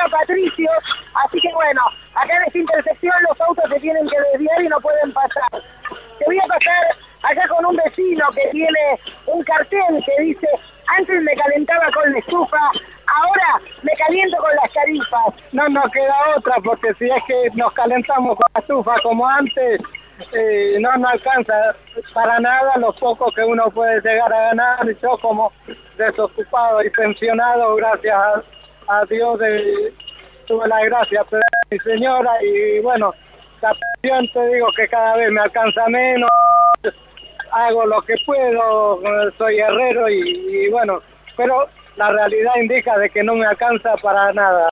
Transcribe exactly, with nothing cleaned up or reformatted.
Avenida Patricio, así que bueno, acá en esta intersección los autos se tienen que desviar y no pueden pasar. Te voy a pasar acá con un vecino que tiene un cartel que dice: antes me calentaba con la estufa, ahora me caliento con las tarifas. No nos queda otra, porque si es que nos calentamos con la estufa como antes, eh, no nos alcanza para nada lo poco que uno puede llegar a ganar. Y yo, como desocupado y pensionado, gracias a, a Dios, de, tuve la gracia de mi señora, y bueno, la pensión, te digo que cada vez me alcanza menos. Hago lo que puedo, soy herrero y, y bueno, pero la realidad indica de que no me alcanza para nada.